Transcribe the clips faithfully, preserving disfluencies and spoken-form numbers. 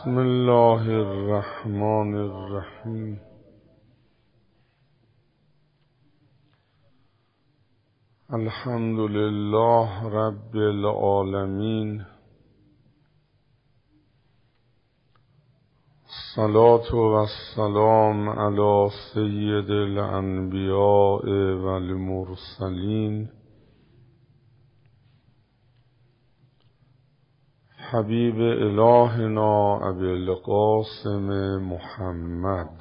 بسم الله الرحمن الرحیم. الحمد لله رب العالمین. الصلاة والسلام علی سید الانبیاء والمرسلین حبیب الهنا ابی القاسم محمد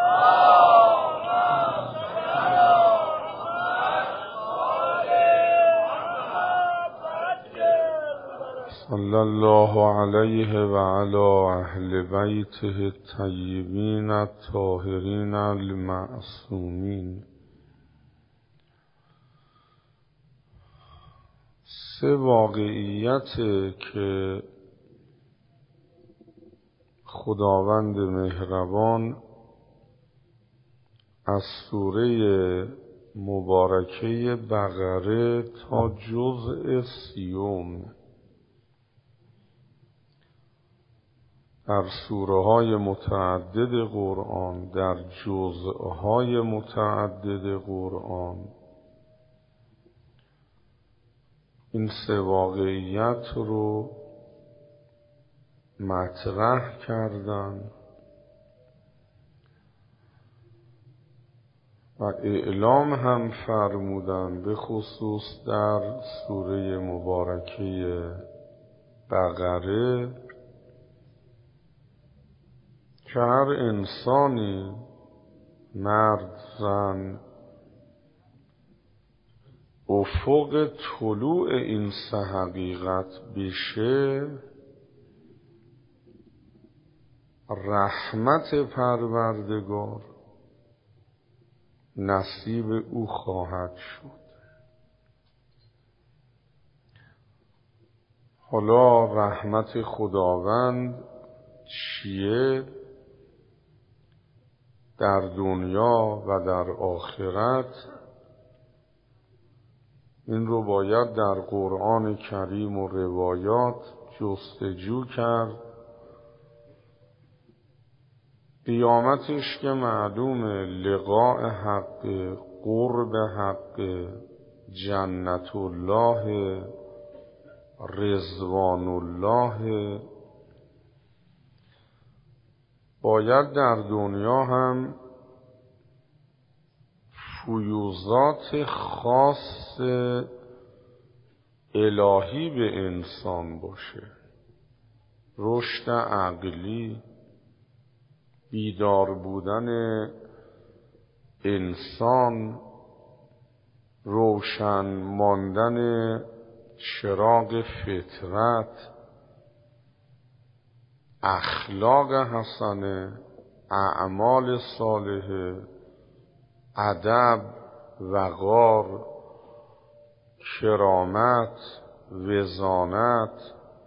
صلی الله علیه و علی اهل بیته الطیبین الطاهرین المعصومین. سه واقعیت که خداوند مهربان از سوره مبارکه بقره تا جزء سیوم در سوره های متعدد قرآن، در جزء های متعدد قرآن، این سه واقعیت رو مطرح کردن و اعلام هم فرمودن، به خصوص در سوره مبارکه بقره، که هر انسانی، مرد زن، افق طلوع این سه حقیقت بشه، رحمت پروردگار نصیب او خواهد شد. حالا رحمت خداوند چیه در دنیا و در آخرت؟ این رو باید در قرآن کریم و روایات جستجو کرد. قیامتش که معلومه، لقاء حق، قرب حق، جنت الله، رضوان الله. باید در دنیا هم فیوضات خاص الهی به انسان باشه، رشد عقلی، بیدار بودن انسان، روشن ماندن چراغ فطرت، اخلاق حسنه، اعمال صالحه، ادب، وقار، کرامت، وزانت.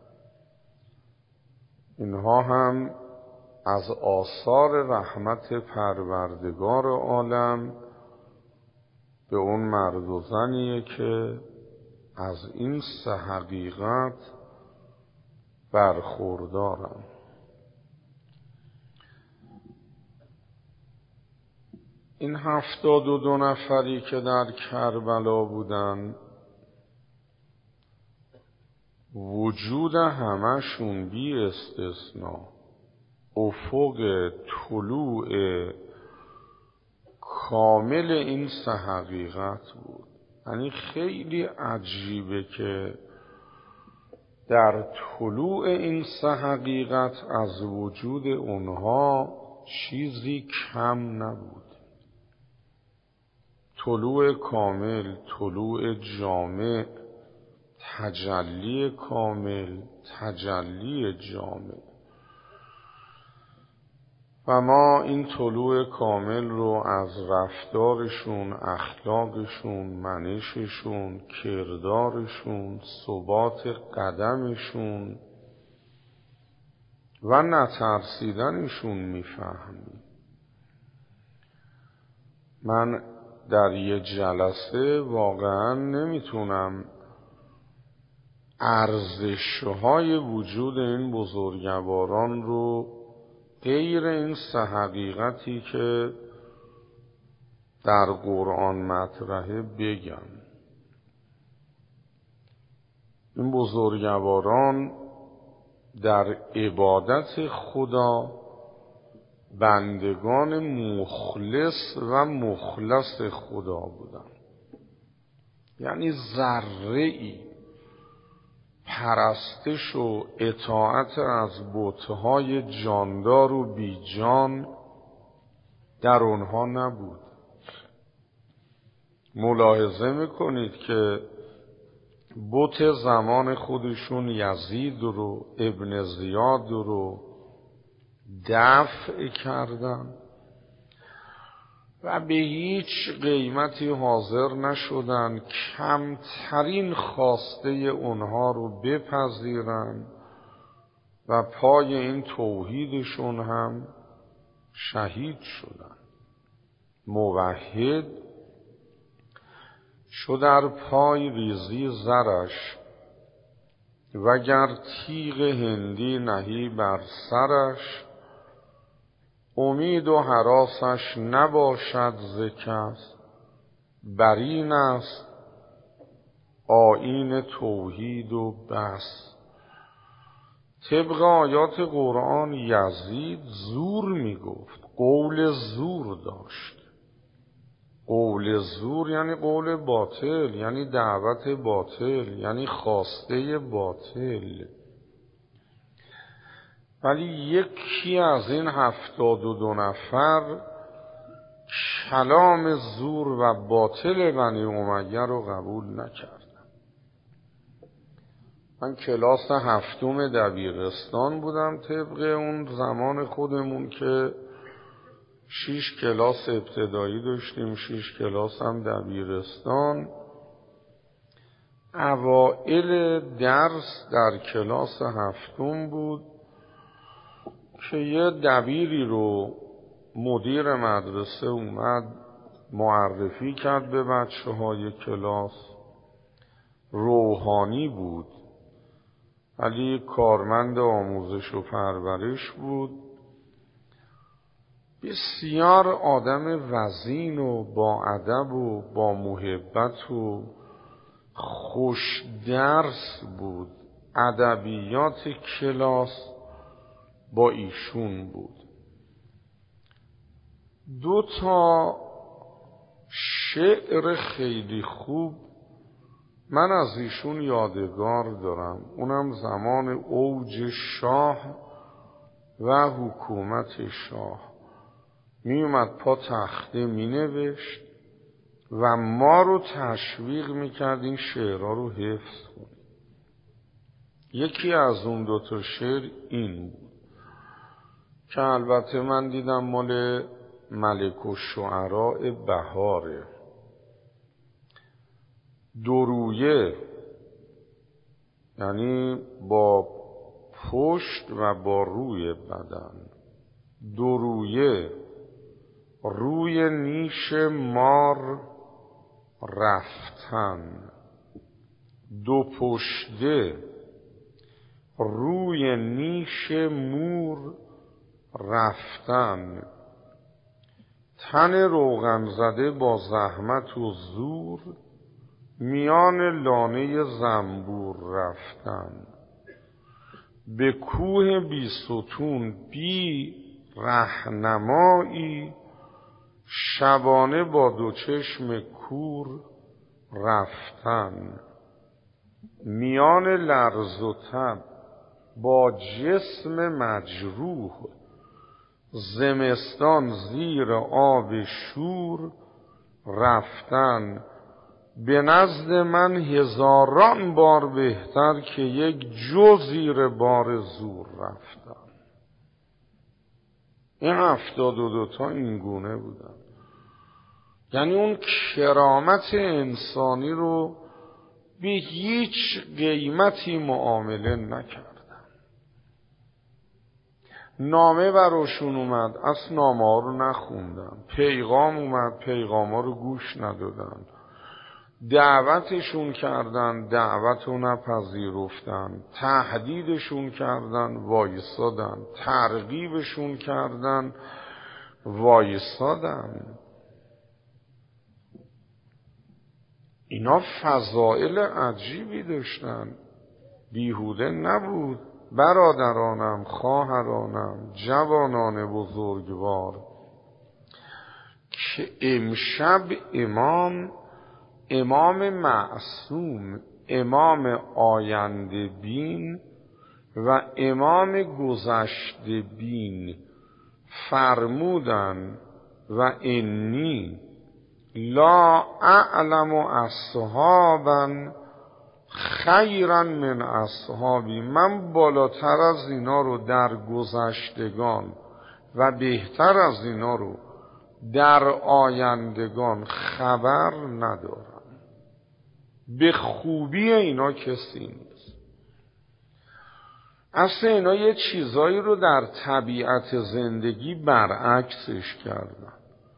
اینها هم از آثار رحمت پروردگار عالم به اون مرد و زنیه که از این سه حقیقت برخوردارن. این هفتاد و دو نفری که در کربلا بودن، وجود همشون بی استثناء افق طلوع کامل این سه حقیقت بود. یعنی خیلی عجیبه که در طلوع این سه حقیقت از وجود اونها چیزی کم نبود. طلوع کامل، طلوع جامع، تجلی کامل، تجلی جامع. و ما این طلوع کامل رو از رفتارشون، اخلاقشون، منششون، کردارشون، ثبات قدمشون و نترسیدنشون میفهمیم. من در یه جلسه واقعا نمیتونم ارزش‌های وجود این بزرگواران رو غیر این سه حقیقتی که در قرآن مطرحه بگم. این بزرگواران در عبادت خدا بندگان مخلص و مخلص خدا بودن. یعنی ذره‌ای پرستش و اطاعت از بت‌های جاندار و بیجان در اونها نبود. ملاحظه میکنید که بت زمان خودشون یزید رو، ابن زیاد رو دفع کردن و به هیچ قیمتی حاضر نشدن کمترین خواسته اونها رو بپذیرن و پای این توحیدشون هم شهید شدن. موحد چو در پای ریزی زرش وگر تیغ هندی نهی بر سرش امید و هراسش نباشد ز کس بر این است آیین توحید و بس. طبق آیات قرآن یزید زور میگفت، قول زور داشت. قول زور یعنی قول باطل، یعنی دعوت باطل، یعنی خواسته باطل. ولی یکی از این هفتاد و دو نفر کلام زور و باطل بنی امیه رو قبول نکردن. من کلاس هفتم دبیرستان بودم طبق اون زمان خودمون که شیش کلاس ابتدایی داشتیم، شیش کلاس هم دبیرستان. اوائل درس در کلاس هفتم بود که یه دبیری رو مدیر مدرسه اومد معرفی کرد به بچه های کلاس. روحانی بود ولی کارمند آموزش و پرورش بود. بسیار آدم وزین و با ادب و با محبت و خوش درس بود. ادبیات کلاس با ایشون بود. دو تا شعر خیلی خوب من از ایشون یادگار دارم، اونم زمان اوج شاه و حکومت شاه. می اومد پا تخته می نوشت و ما رو تشویق می کرد این شعرها رو حفظ کنیم. یکی از اون دو تا شعر این بود که البته من دیدم مال ملک الشعراء بهاره. درویه یعنی با پشت و با روی بدن. درویه روی نیش مار رفتن، دو پشته روی نیش مور رفتن، تن روغن زده با زحمت و زور میان لانه زنبور رفتن، به کوه بی ستون بی رهنمایی شبانه با دو چشم کور رفتن، میان لرز و تب با جسم مجروح زمستان زیر آب شور رفتن، به نزد من هزاران بار بهتر که یک جو زیر بار زور رفتن. این هفتاد و دوتا این گونه بودن. یعنی اون کرامت انسانی رو به هیچ قیمتی معامله نکردن. نامه براشون اومد، اصلا نامه ها رو نخوندن. پیغام اومد، پیغام ها رو گوش ندادن. دعوتشون کردن، دعوتو نپذیرفتن، تهدیدشون کردن، وایسادن، ترغیبشون کردن، وایسادن. اینا فضائل عجیبی داشتن، بیهوده نبود. برادرانم، خواهرانم، جوانان بزرگوار، که امشب امام امام معصوم، امام آینده بین و امام گذشته بین فرمودن و انی لا اعلم اصحابا خیرا من اصحابی، من بالاتر از اینا رو در گذشتگان و بهتر از اینا رو در آیندگان خبر ندارم. به خوبی اینا کسی نیست. اصلا اینا یه چیزایی رو در طبیعت زندگی برعکسش کردن.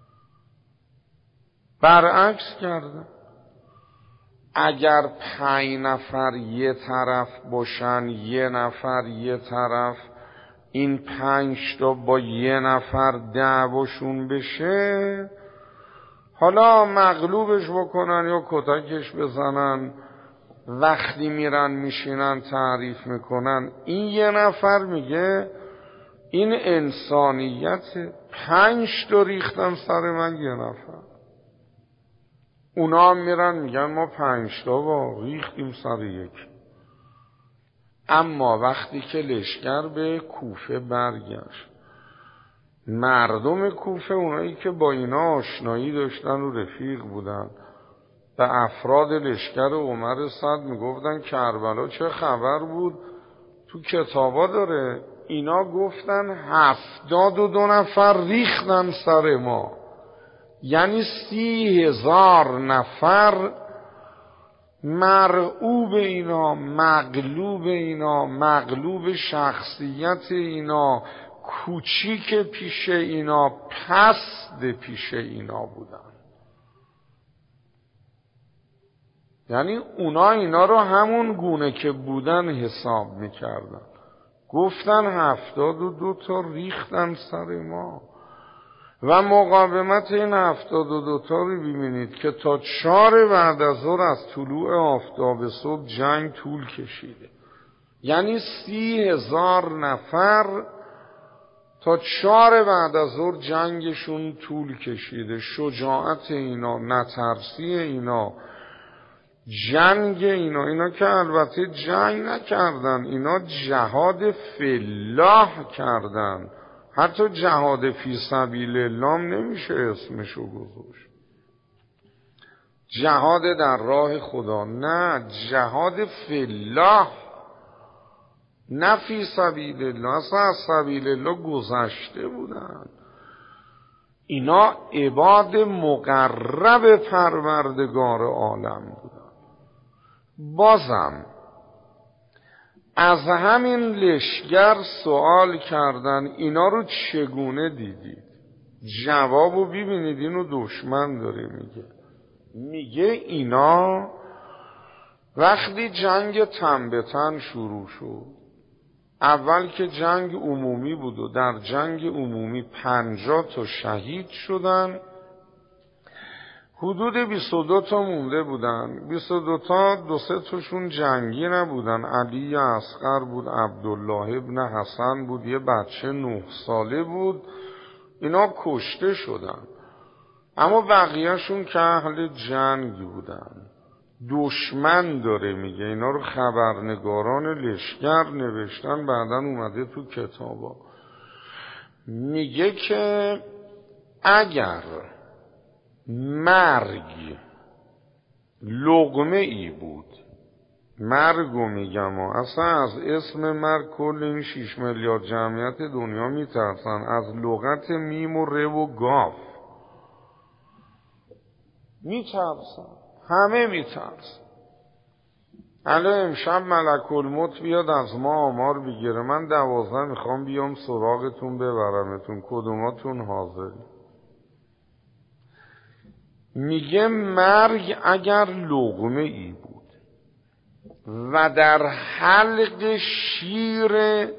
برعکس کردن. اگر پنج نفر یه طرف باشن، یه نفر یه طرف، این پنج تا با یه نفر دعواشون بشه، حالا مغلوبش بکنن یا کتکش بزنن، وقتی میرن میشینن تعریف میکنن، این یه نفر میگه این انسانیت، پنج تا ریختن سر من یه نفر. اونا هم میرن میگن ما پنج تا با ریختیم سر یک. اما وقتی که لشکر به کوفه برگشت، مردم کوفه، اونایی که با اینا آشنایی داشتن و رفیق بودن، به افراد لشکر عمر سعد میگفتن کربلا چه خبر بود؟ تو کتابا داره. اینا گفتن هفتاد و دو نفر ریختن سر ما، یعنی سی هزار نفر مرعوب اینا، مغلوب اینا، مغلوب شخصیت اینا، کوچیک پیش اینا، پست پیش اینا بودن. یعنی اونا اینا رو همون گونه که بودن حساب میکردن. گفتن هفتاد و دو تا ریختن سر ما. و مقاومت این هفتاد و دو تا رو ببینید که تا چهار بعد از ظهر از طلوع آفتاب صبح جنگ طول کشیده. یعنی سی هزار نفر تا چهار بعد از ظهر جنگشون طول کشیده. شجاعت اینا، نترسی اینا، جنگ اینا، اینا که البته جنگ نکردن، اینا جهاد فی الله کردن. حتی جهاد فی سبیل الله نمیشه اسمشو گذاشت. جهاد در راه خدا، نه، جهاد فی الله، نه فی سبیل الله. اصلا از سبیل الله گذشته بودن. اینا عباد مقرب پروردگار عالم بودن. بازم از همین لشگر سوال کردن اینا رو چگونه دیدید؟ جوابو ببینید، اینو دشمن داره میگه. میگه اینا وقتی جنگ تن به تن شروع شد، اول که جنگ عمومی بود و در جنگ عمومی پنجاه تا شهید شدن، حدود بیست و دو تا مونده بودن. بیست و دو تا دو سه تاشون جنگی نبودن. علی اصغر بود، عبدالله ابن حسن بود، یه بچه نه ساله بود. اینا کشته شدن. اما بقیهشون که اهل جنگ بودن. دشمن داره میگه. اینا رو خبرنگاران لشکر نوشتن، بعدن اومده تو کتابا. میگه که اگر مرگ لقمه ای بود، مرگو میگم اصلا از اسم مرگ کل این شیش میلیارد جمعیت دنیا میترسن، از لغت میم و ر و گاف میترسن، همه میترسن. الان امشب ملک الموت بیاد از ما آمار بگیره، من دوازده میخوام بیام سراغتون ببرمتون، کدوماتون حاضری؟ میگه مرگ اگر لقمه ای بود و در حلق شیر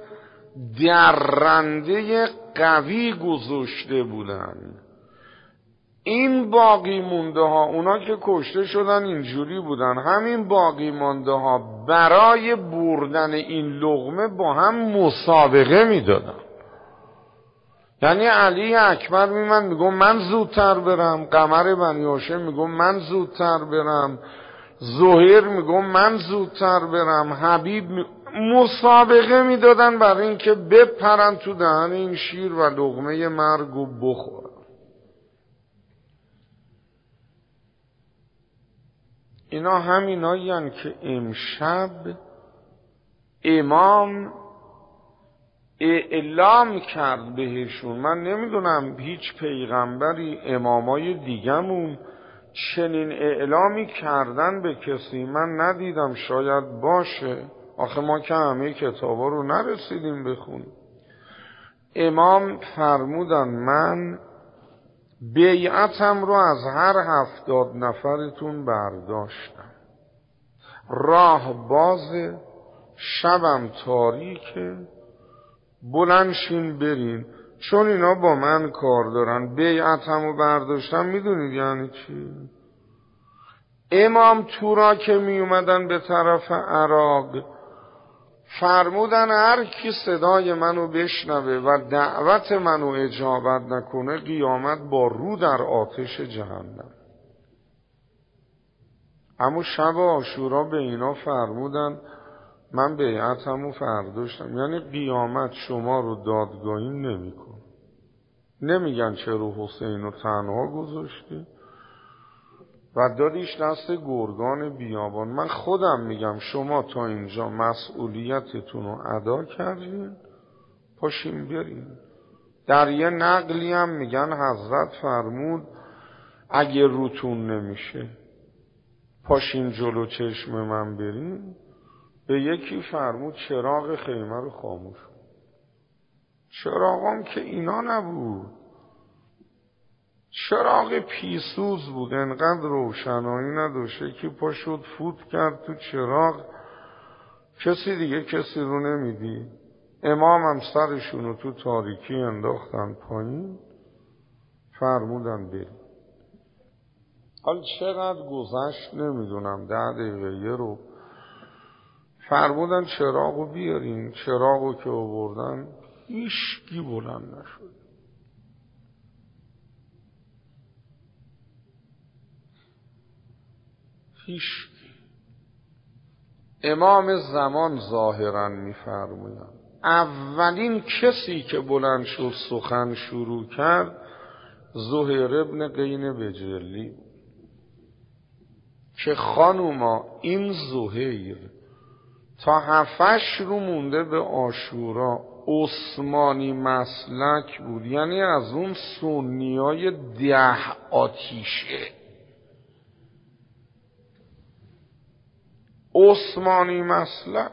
درنده قوی گذاشته بودن، این باقی مونده ها، اونا که کشته شدن اینجوری بودن، همین باقی مونده ها برای بردن این لقمه با هم مسابقه میدادن. یعنی علی اکبر میمن میگم من زودتر برم، قمر بنی هاشم میگم من زودتر برم، زهیر میگم من زودتر برم، حبیب می... مسابقه میدادن برای اینکه بپرن تو دهن این شیر و لقمه مرگ و بخورن. اینا همینایی هن که امشب امام اعلام کرد بهشون. من نمیدونم هیچ پیغمبری امامای دیگمون چنین اعلامی کردن به کسی من ندیدم، شاید باشه، آخه ما که همه کتابا رو نرسیدیم بخونیم. امام فرمودن من بیعتم رو از هر هفتاد نفرتون برداشتم، راه بازه، شبم تاریکه، بلندشین برین، چون اینا با من کار دارن. بیعتم رو برداشتم میدونید یعنی چی؟ امام تورا که می اومدن به طرف عراق فرمودن هر کی صدای منو بشنوه و دعوت منو اجابت نکنه قیامت با رو در آتش جهنم. اما شب عاشورا به اینا فرمودن من بیعتمو برداشتم، یعنی قیامت شما رو دادگاهی نمیکن. نمیگن چرا حسین رو تنها گذاشتی و دادیش دست گرگان بیابان. من خودم میگم شما تا اینجا مسئولیتتون رو ادا کردین، پاشین برین. در یه نقلی هم میگن حضرت فرمود اگه روتون نمیشه پاشین جلو چشم من برین. به یکی فرمود چراغ خیمه رو خاموش کن. چراغام که اینا نبود، چراغ پیسوز بود، انقدر روشنایی نداشته که پا شد فوت کرد تو چراغ، کسی دیگه کسی رو نمیدی. امام هم سرشون رو تو تاریکی انداختن پایین، فرمودن بریم. حال چقدر گذشت نمیدونم، ده دقیقه یه رو فرمودن چراغو بیارین. چراغو که آوردن هیچکی بلند نشد. هیچکی. امام زمان ظاهرا میفرمودن اولین کسی که بلند شد سخن شروع کرد زهیر ابن قین بجلی که خانوما این زهیر تا هفتش رو مونده به عاشورا عثمانی مسلک بود، یعنی از اون سنیای ده آتیشه. عثمانی مسلک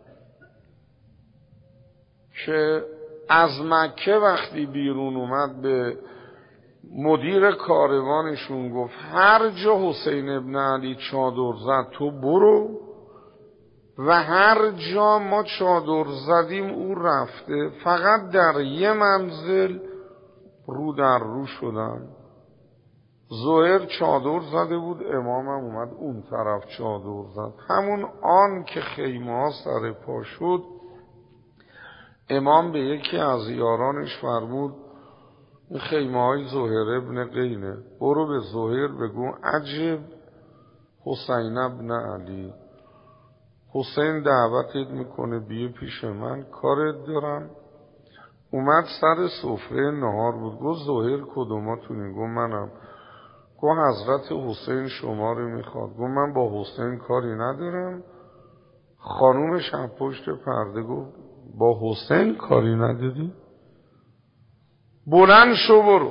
که از مکه وقتی بیرون اومد به مدیر کاروانشون گفت هر جا حسین ابن علی چادر زد تو برو و هر جا ما چادر زدیم او رفته، فقط در یه منزل رو در رو شدن. زهیر چادر زده بود، امامم اومد اون طرف چادر زد. همون آن که خیمه ها سر پا شد امام به یکی از یارانش فرمود این خیمه های زهیر ابن قینه، برو به زهیر بگو عجب حسین ابن علی، حسین دعوتت میکنه بیا پیش من، کارت دارم. اومد سر سفره نهار بود، گفت زهیر کدوماتونی؟ گفت منم. گفت حضرت حسین شما رو میخواد. گفت من با حسین کاری ندارم. خانومش هم پشت پرده گفت با حسین کاری نداری؟ بلند شو برو.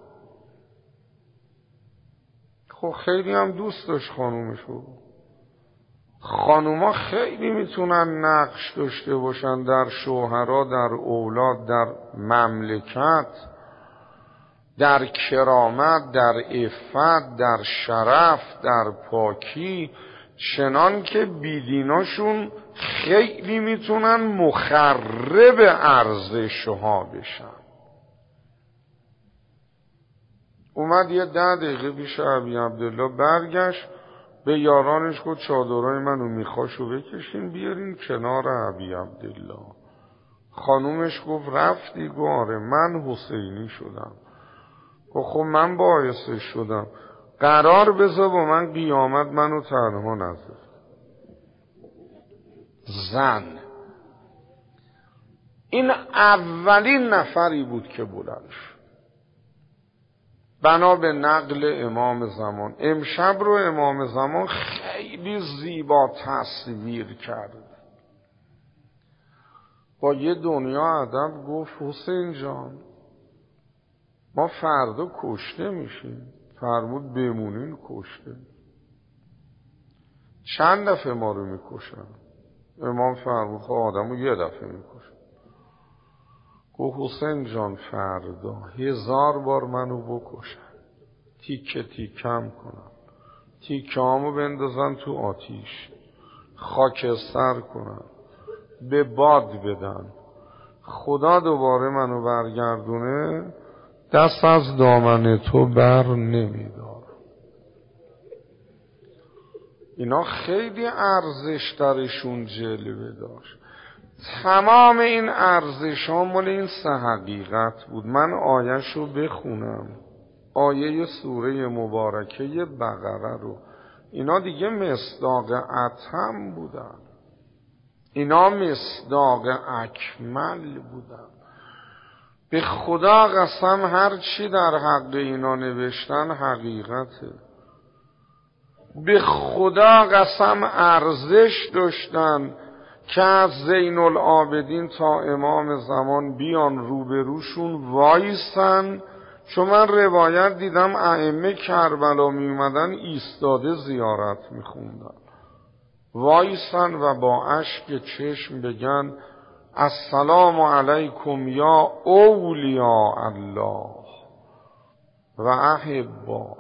خب خیلی هم دوست داشت خانومشو. خانوما خیلی میتونن نقش داشته باشن در شوهرها، در اولاد، در مملکت، در کرامت، در عفت، در شرف، در پاکی، چنان که بیدیناشون خیلی میتونن مخرب ارزشها بشن. اومد یه ده دقیقه پیش ابی عبدالله برگشت به یارانش گفت چادرای منو میخواشو بکشین بیارین کنار ابی عبدالله. خانومش گفت رفتی؟ گفت آره من حسینی شدم. گفت خب من باعث شدم، قرار بذار با من قیامت منو تنها نذار. زن این اولین نفری بود که بلند شد. بنا به نقل امام زمان، امشب رو امام زمان خیلی زیبا تصویر کرد. با یه دنیا ادب گفت حسین جان ما فردا کشته میشیم. فرمود بمونین کشته. چند دفعه ما رو میکشن؟ امام فرمود خب آدمو یه دفعه میکشن. گفت حسین جان فردا هزار بار منو بکشن، تیکه تیکم کنن، تیکه هامو بندازن تو آتیش، خاکستر کنن، به باد بدن، خدا دوباره منو برگردونه، دست از دامن تو بر نمیدار. اینا خیلی ارزش درشون جلوه داشت. تمام این ارزش ها مال این سه حقیقت بود. من آیه شو بخونم، آیه سوره مبارکه بقره رو. اینا دیگه مصداق اتم بودن، اینا مصداق اکمل بودن. به خدا قسم هر چی در حق اینا نوشتن حقیقته. به خدا قسم ارزش داشتن که از زین العابدین تا امام زمان بیان روبروشون وایسن. چون من روایت دیدم ائمه کربلا می اومدن ایستاده زیارت می خوندن، وایسن و با اشک چشم بگن السلام علیکم یا اولیاء الله و احباء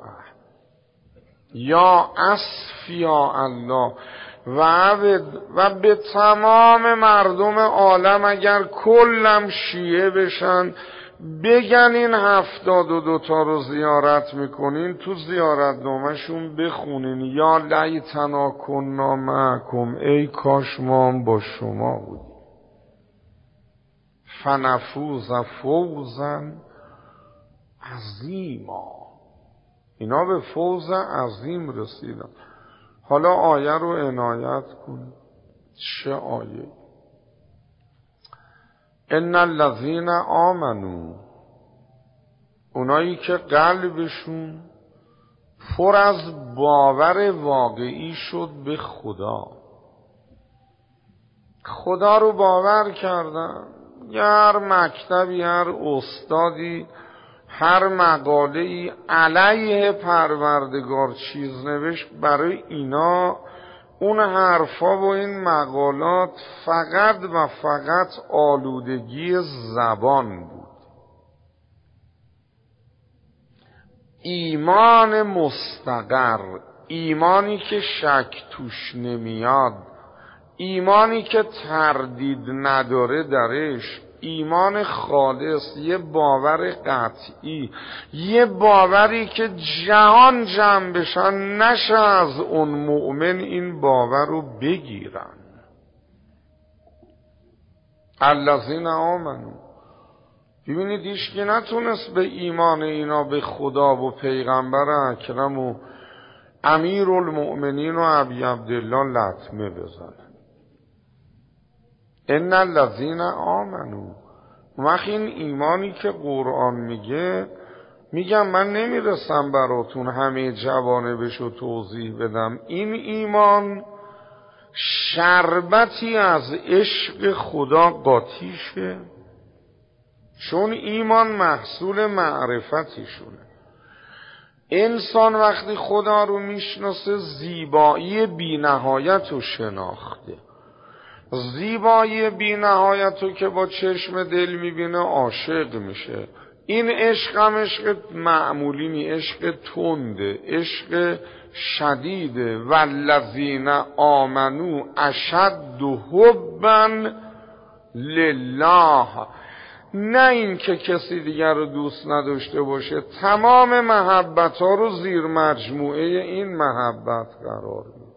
یا اصفیاء الله و و به تمام مردم عالم اگر کلم شیعه بشن بگن این هفتاد و دوتا رو زیارت میکنین، تو زیارت نامشون بخونین یا لیتنا کنا معکم، ای کاش ما هم با شما بودیم، فنفوز فوزا عظیما. اینا به فوز عظیم رسیدن. حالا آیه رو عنایت کن. چه آیه؟ ان الذین آمنو، اونایی که قلبشون پر از باور واقعی شد به خدا، خدا رو باور کردن. هر مکتبی، هر استادی، هر مقاله‌ای علیه پروردگار چیز نوشت، برای اینا اون حرفا و این مقالات فقط و فقط آلودگی زبان بود. ایمان مستقر، ایمانی که شک توش نمیاد، ایمانی که تردید نداره درش، ایمان خالص، یه باور قطعی، یه باوری که جهان جمع بشن نشه از اون مؤمن این باور رو بگیرن. الذین آمنو، ببینید هیچ کی نتونست به ایمان اینا به خدا و پیغمبر اکرم و امیر المؤمنین و ابی عبدالله لطمه بزنه. ان الذین آمنو، وقتی این ایمانی که قرآن میگه، میگم من نمیرسم براتون همه جوانبشو توضیح بدم. این ایمان شربتی از عشق خدا قاطیشه، چون ایمان محصول معرفتیشونه. انسان وقتی خدا رو میشناسه زیبایی بی نهایت رو شناخته. زیبایی بی نهایت رو که با چشم دل میبینه عاشق میشه. این عشق هم عشق معمولی نی، عشق تنده، عشق شدیده. والذین آمنو اشد حبا لله. نه این که کسی دیگر رو دوست نداشته باشه، تمام محبت ها رو زیر مجموعه این محبت قرار میده.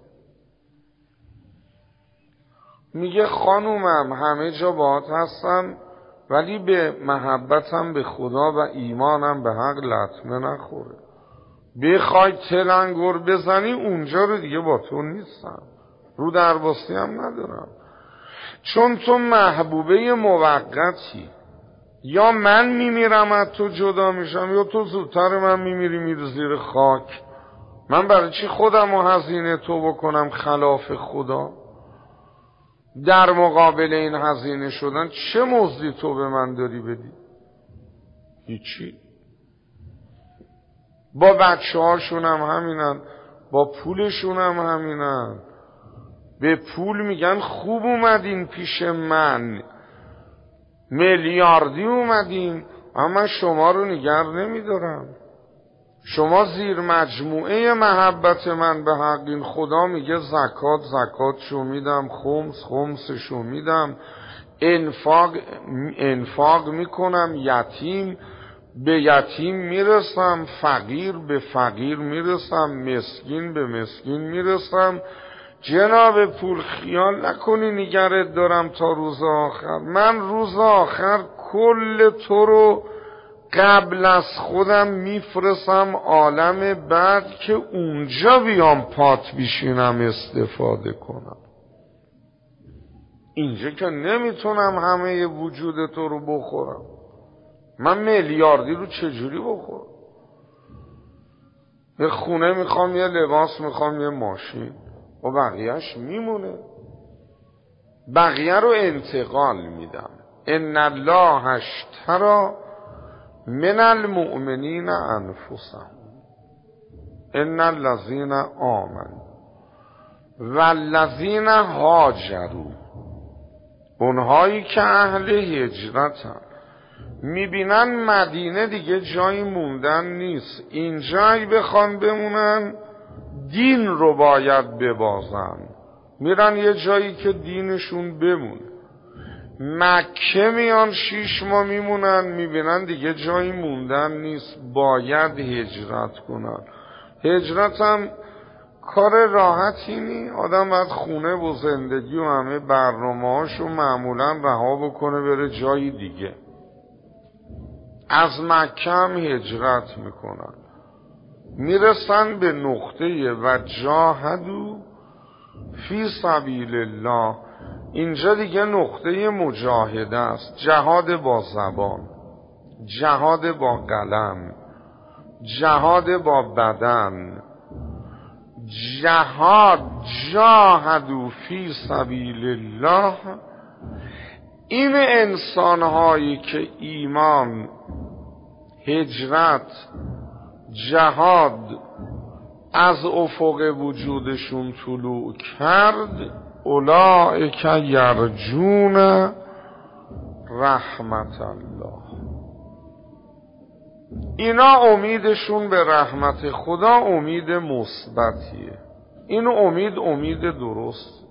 میگه خانومم همه جا باهات هستم ولی به محبتم به خدا و ایمانم به حق لطمه نخوره. بخوای تلنگر بزنی اونجا رو دیگه با تو نیستم، رو درباستی هم ندارم، چون تو محبوبه موقتی. یا من میمیرم از تو جدا میشم یا تو زودتر من میمیری میری زیر خاک. من برای چی خودم و هزینه تو بکنم خلاف خدا؟ در مقابل این هزینه شدن چه مزدی تو به من داری بدی؟ هیچی. با بچه هاشون هم همینن، با پولشون هم همینن. به پول میگن خوب اومدین پیش من، میلیاردی اومدین، اما شما رو نگر نمیدارم. شما زیر مجموعه محبت من به حقین. خدا میگه زکات زکات شو میدم، خمس خمس شو میدم، انفاق انفاق میکنم، یتیم به یتیم میرسم، فقیر به فقیر میرسم، مسکین به مسکین میرسم. جناب پول خیال نکنی نگرت دارم تا روز آخر. من روز آخر کل تو رو قبل از خودم میفرستم عالم بعد که اونجا بیام پات بیشینم استفاده کنم. اینجا که نمیتونم همه وجود تو رو بخورم. من میلیاردی رو چجوری بخورم؟ یه خونه میخوام، یه لباس میخوام، یه ماشین، و بقیهش میمونه. بقیه رو انتقال میدم. ان الله اشتری من المؤمنین انفسهم ان الذین آمنوا والذین هاجروا. اونهایی که اهل هجرتن میبینن مدینه دیگه جایی موندن نیست، اینجایی بخوان بمونن دین رو باید ببازن، میرن یه جایی که دینشون بمونه. مکه میان شیش ماه میمونن، میبینن دیگه جایی موندن نیست، باید هجرت کنن. هجرت هم کار راحتی نی. آدم باید خونه و زندگی و همه برنامه هاشو معمولا رها بکنه بره جایی دیگه. از مکه هم هجرت میکنن، میرسن به نقطه و جاهدو فی سبیل الله. اینجا دیگه نقطه مجاهده است. جهاد با زبان، جهاد با قلم، جهاد با بدن، جهاد جاهدو فی سبیل الله. این انسانهایی که ایمان، هجرت، جهاد از افق وجودشون طلوع کرد، اولئک یرجون رحمت الله. اینا امیدشون به رحمت خدا امید مثبتیه. این امید امید درست.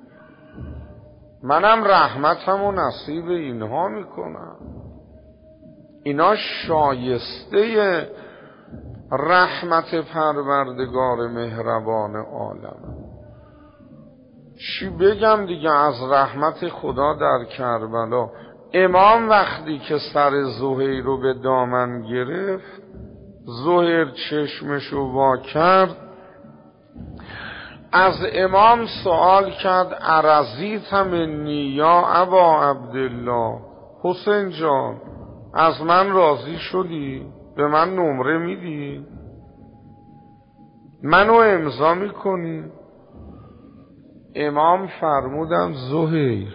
منم رحمتم و نصیب اینها میکنم. اینا شایسته رحمت پروردگار مهربان عالم. چی بگم دیگه از رحمت خدا در کربلا. امام وقتی که سر زهیر رو به دامن گرفت، زهیر چشمشو وا کرد، از امام سوال کرد ارضیت منی یا ابا عبدالله، حسین جان از من راضی شدی؟ به من نمره میدی؟ منو امضا میکنی؟ امام فرمودن زهیر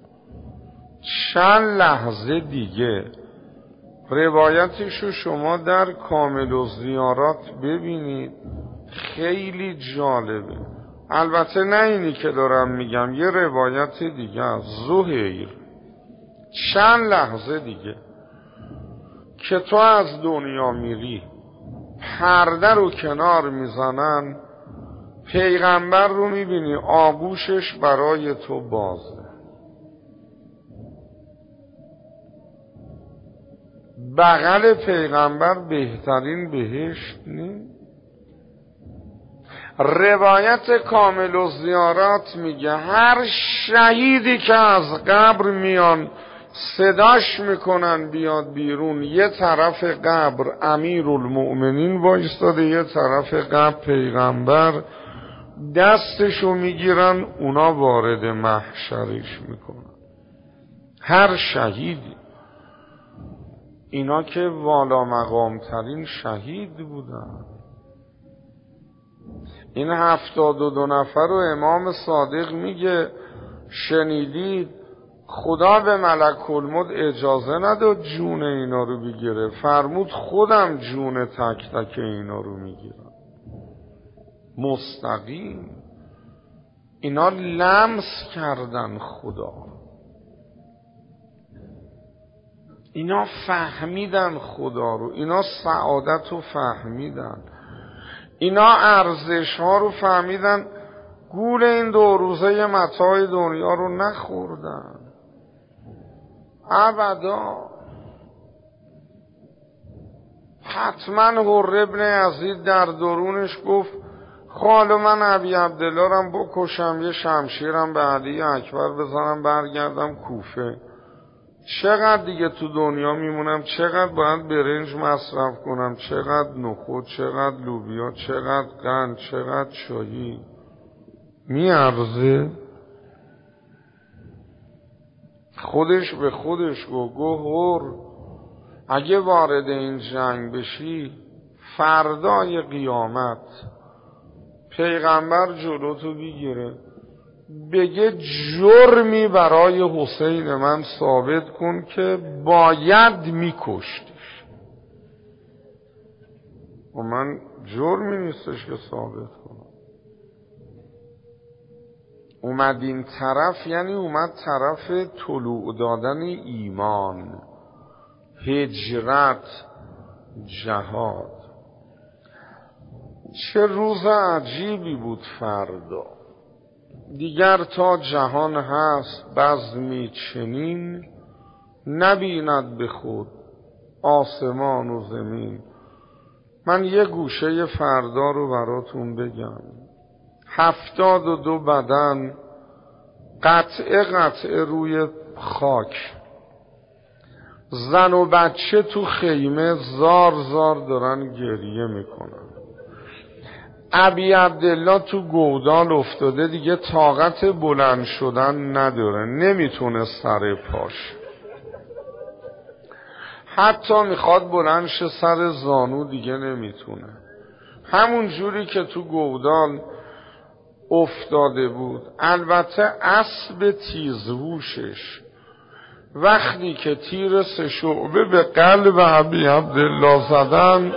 چند لحظه دیگه روایتشو شما در کامل الزیارات ببینید، خیلی جالبه. البته نه اینی که دارم میگم، یه روایت دیگه از زهیر چند لحظه دیگه که تو از دنیا میری پرده رو کنار میزنن، پیغمبر رو میبینی آغوشش برای تو بازه. بغل پیغمبر بهترین بهشت نیست؟ روایت کامل الزیارات میگه هر شهیدی که از قبر میان صداش میکنن بیاد بیرون، یه طرف قبر امیرالمؤمنین وایستاده، یه طرف قبر پیغمبر، دستشو میگیرن اونا وارد محشرش میکنن. هر شهیدی، اینا که والا مقام ترین شهید بودن. این هفتاد و دو نفر رو امام صادق میگه شنیدید خدا به ملک الموت اجازه نداد جون اینا رو بگیره، فرمود خودم جون تک تک اینا رو میگیرم مستقیم. اینا لمس کردن خدا، اینا فهمیدن خدا رو، اینا سعادت رو فهمیدن، اینا ارزش ها رو فهمیدن، گول این دو روزه متاع دنیا رو نخوردن ابدا. حتما حر ابن یزید در درونش گفت خاله من ابی عبدالله رم بکشم، یه شمشیرم به علی اکبر بزنم برگردم کوفه، چقدر دیگه تو دنیا میمونم، چقدر باید برنج مصرف کنم، چقدر نخود، چقدر لوبیا، چقدر قند، چقدر چایی، میارزه؟ خودش به خودش گو گو هر اگه وارد این جنگ بشی فردای قیامت پیغمبر جلوتو بگیره بگه جرمی برای حسین من ثابت کن که باید میکشتش، و من جرمی نیستش که ثابت کنم. اومد این طرف یعنی اومد طرف طلوع دادن ایمان، هجرت، جهاد. چه روز عجیبی بود فردا. دیگر تا جهان هست بزمی چنین، نبیند به خود آسمان و زمین. من یه گوشه فردا رو براتون بگم. هفتاد و دو بدن قطعه قطعه روی خاک، زن و بچه تو خیمه زار زار دارن گریه میکنن. ابی عبدالله تو گودال افتاده، دیگه طاقت بلند شدن نداره، نمیتونه سر پاش، حتی میخواد بلند شه سر زانو دیگه نمیتونه. همون جوری که تو گودال افتاده بود. البته اسب تیزهوشش وقتی که تیر سه شعبه به قلب ابی عبدالله زدن،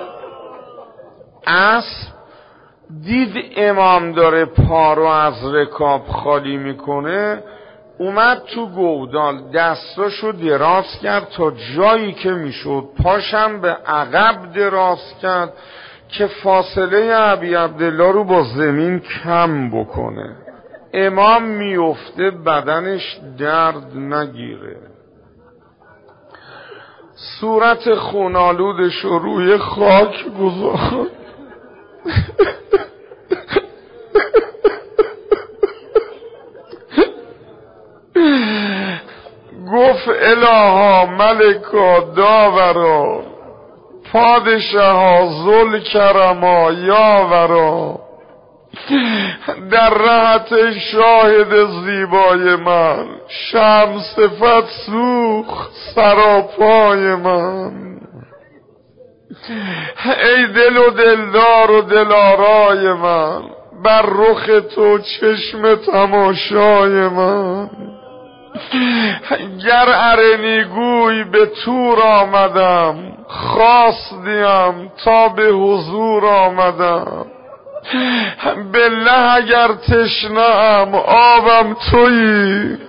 اسب دید امام داره پا رو از رکاب خالی میکنه، اومد تو گودال دستاشو دراز کرد تا جایی که میشد، پاشم به عقب دراز کرد که فاصله ابی عبدالله رو با زمین کم بکنه، امام میفته بدنش درد نگیره. صورت خونالودش رو روی خاک گذاشت. گفت الها ملکا داورا پادشاها ذل کرما یاورا، در رهت شاهد زیبای من شرم صفت سوخت سراپای من. ای دل و دلدار و دلارای من، بر رخ تو چشم تماشای من. گر ارنیگوی به تور آمدم، خواستیم تا به حضور آمدم. بالله اگر تشنه‌ام آبم تویی.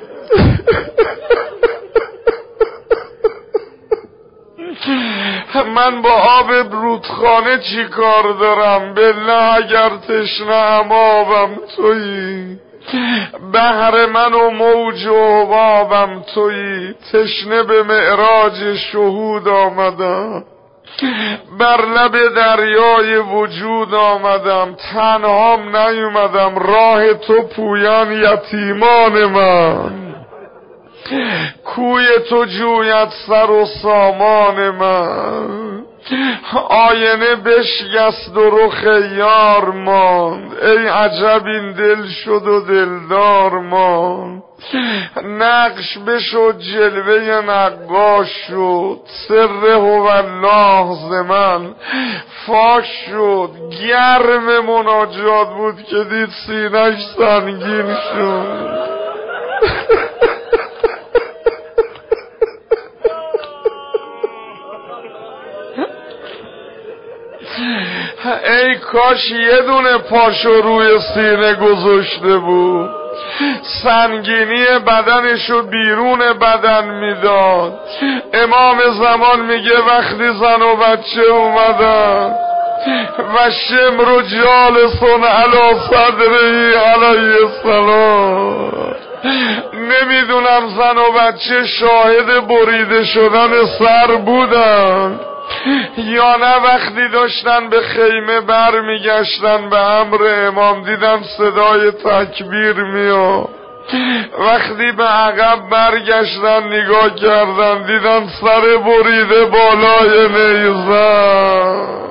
من با آب رودخانه چی کار دارم؟ بالله اگر تشنه‌ام آبم تویی، بحر من و موج و حبابم تویی. تشنه به معراج شهود آمدم، بر لب دریای وجود آمدم، تنهام نیومدم، راه تو پویان یتیمان من، کوی تو جوید سر و سامان من. آینه بشکست و رخ یار ماند، ای عجب این دل شد و دلدار ماند. نقش بشد جلوه نقاش شد، سر هوالله ز من فاش شد. گرم مناجات بود که دید سینه‌اش سنگین شد. ای کاش یه دونه پاشو روی سینه گذاشته بود، سنگینی بدنشو بیرون بدن میداد. امام زمان میگه وقتی زن و بچه اومدن و شمر جالسون علی صدری علیه السلام، نمیدونم زن و بچه شاهد بریده شدن سر بودن یا نه وقتی داشتن به خیمه بر میگشتن به امر امام دیدن صدای تکبیر میاد. وقتی به عقب برگشتن نگاه کردن دیدن سر بریده بالای نیزه.